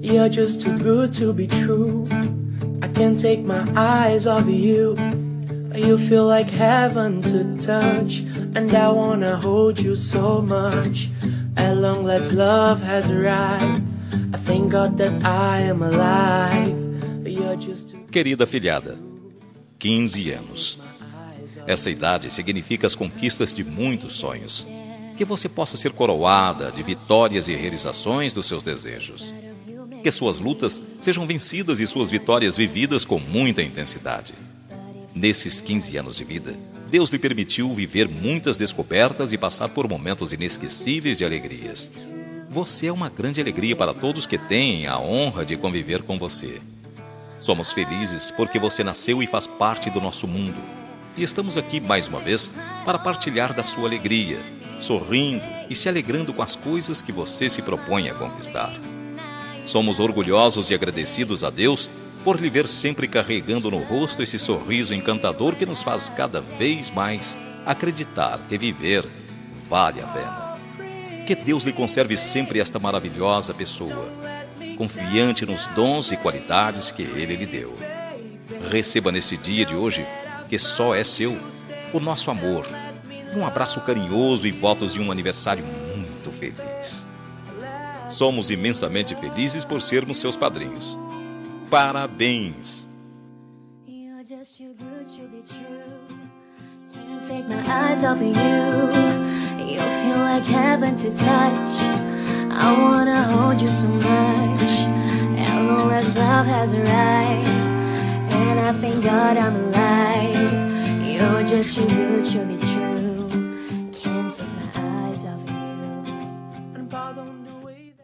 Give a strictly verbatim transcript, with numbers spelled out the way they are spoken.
You're just too good to be true. I can't take my eyes off you. You feel like heaven to touch, and I wanna hold you so much. At long last love has arrived. I thank God that I am alive. You're just too... Querida afilhada, quinze anos. Essa idade significa as conquistas de muitos sonhos. Que você possa ser coroada de vitórias e realizações dos seus desejos. Que suas lutas sejam vencidas e suas vitórias vividas com muita intensidade. Nesses quinze anos de vida, Deus lhe permitiu viver muitas descobertas e passar por momentos inesquecíveis de alegrias. Você é uma grande alegria para todos que têm a honra de conviver com você. Somos felizes porque você nasceu e faz parte do nosso mundo. E estamos aqui mais uma vez para partilhar da sua alegria, sorrindo e se alegrando com as coisas que você se propõe a conquistar. Somos orgulhosos e agradecidos a Deus por lhe ver sempre carregando no rosto esse sorriso encantador que nos faz cada vez mais acreditar que viver vale a pena. Que Deus lhe conserve sempre esta maravilhosa pessoa, confiante nos dons e qualidades que Ele lhe deu. Receba nesse dia de hoje, que só é seu, o nosso amor, um abraço carinhoso e votos de um aniversário muito feliz. Somos imensamente felizes por sermos seus padrinhos. Parabéns! You're just too good to be true. Can't take my eyes off of you. You feel like heaven to touch. I wanna hold you so much. As long as love has arrived, and I thank God I'm alive. You're just too good to be true.